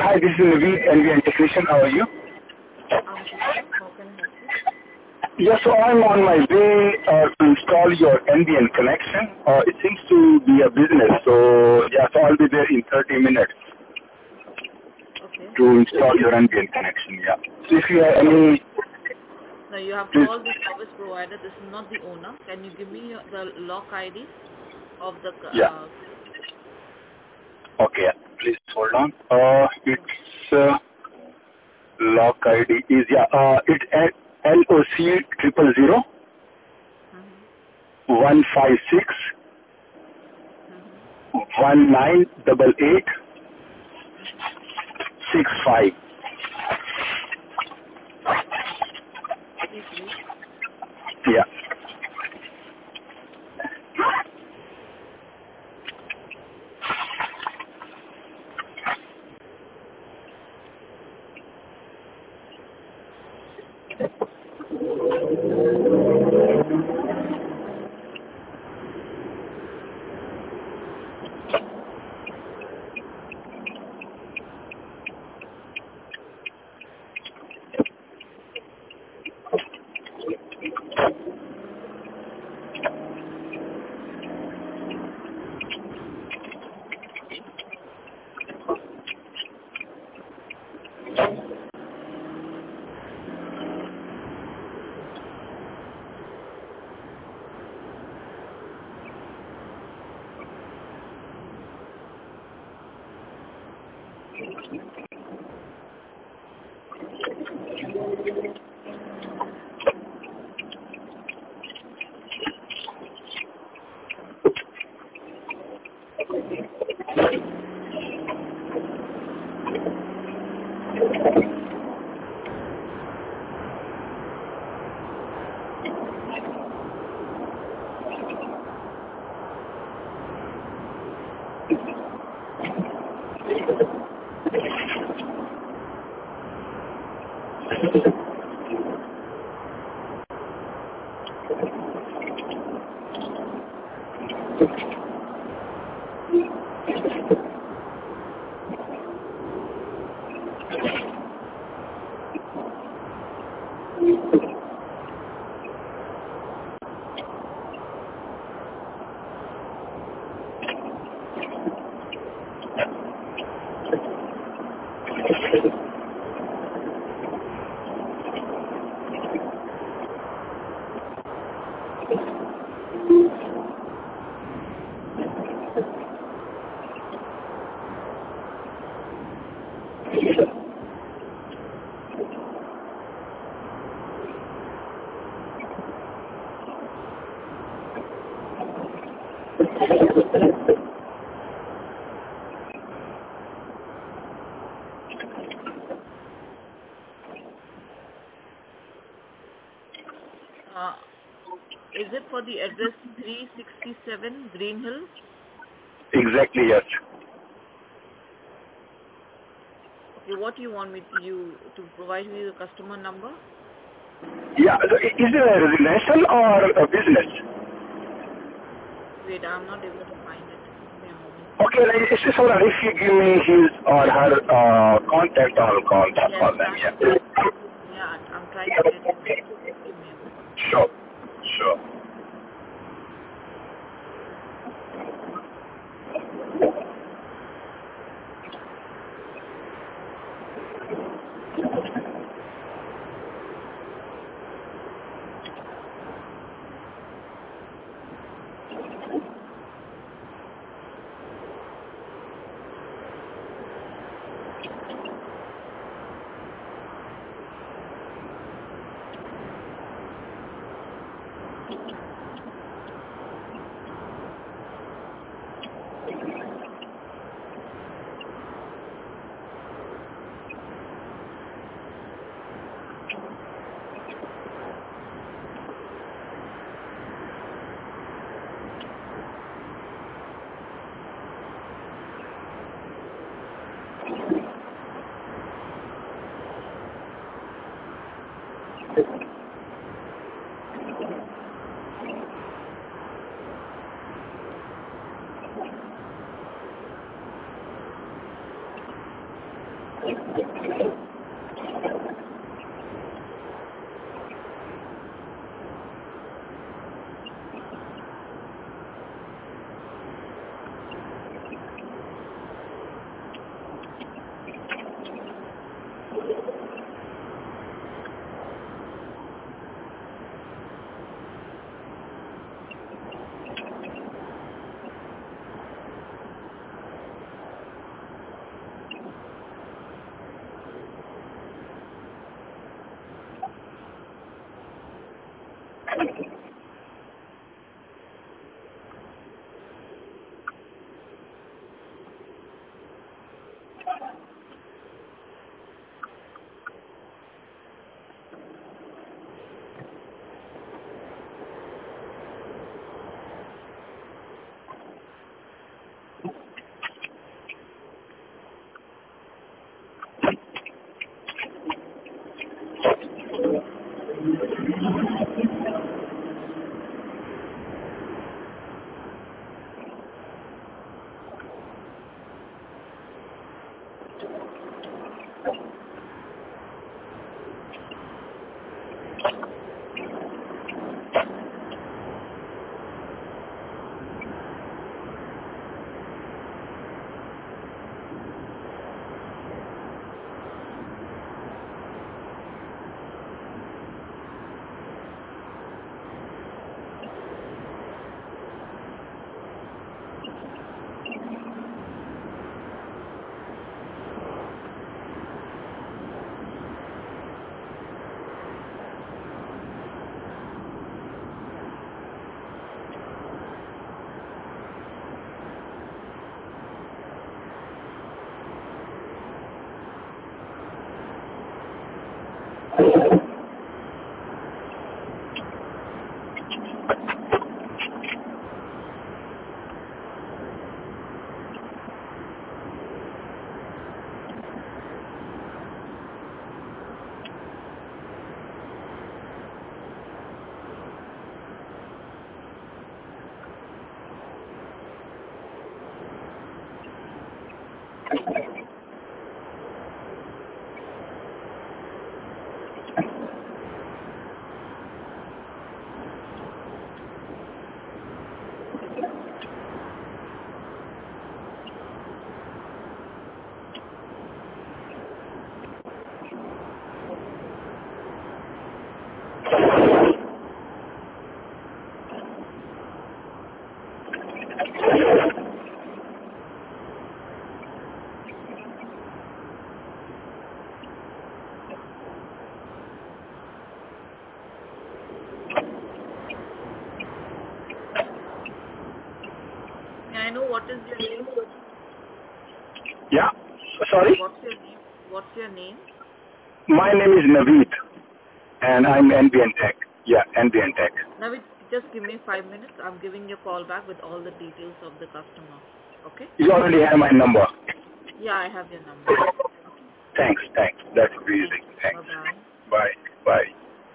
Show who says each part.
Speaker 1: hi, this is NVN technician. How are you?
Speaker 2: I'm good, sir. How can I help you?
Speaker 1: Yeah, so I'm on my way to install your NBN connection. It seems to be a business, so yeah, so I'll be there in 30 minutes
Speaker 2: Okay.
Speaker 1: to install your NBN connection. Yeah. So if you have any,
Speaker 2: Now you have
Speaker 1: please.
Speaker 2: called the service provider. This is not the owner. Can you give me the lock ID of the
Speaker 1: Yeah. Okay. Please hold on. It's lock ID is it's LOC 000
Speaker 2: Mhm.
Speaker 1: 156
Speaker 2: Mhm.
Speaker 1: 1988
Speaker 2: Mhm.
Speaker 1: 65.
Speaker 2: Okay. Please wait.
Speaker 1: Yeah.
Speaker 2: Uh, is it for the address 367 Green Hill?
Speaker 1: Exactly. Yes.
Speaker 2: Okay. What you want me to provide me the customer number?
Speaker 1: Yeah. So is it a residential or a business?
Speaker 2: Wait, I'm not able to find it. Give me a moment, please.
Speaker 1: Okay, like, it's just alright if you give me his or her contact, I'll
Speaker 2: Yes,
Speaker 1: call them.
Speaker 2: I'm
Speaker 1: Yeah.
Speaker 2: yeah, I'm trying to get his number. Just give me a moment.
Speaker 1: Sure. Sure.
Speaker 2: May I know what is your name?
Speaker 1: Yeah. Sorry?
Speaker 2: What's your name? What's your name?
Speaker 1: My name is Naveed, and I'm NBN Tech. Yeah, NBN Tech.
Speaker 2: Navid, just give me 5 minutes. I'm giving you a call back with all the details of the customer. Okay?
Speaker 1: You already have my number.
Speaker 2: Yeah, I have your number. Okay.
Speaker 1: Thanks. That would be
Speaker 2: Thank
Speaker 1: easy.
Speaker 2: you.
Speaker 1: Thanks.
Speaker 2: Bye-bye.
Speaker 1: Bye. Bye.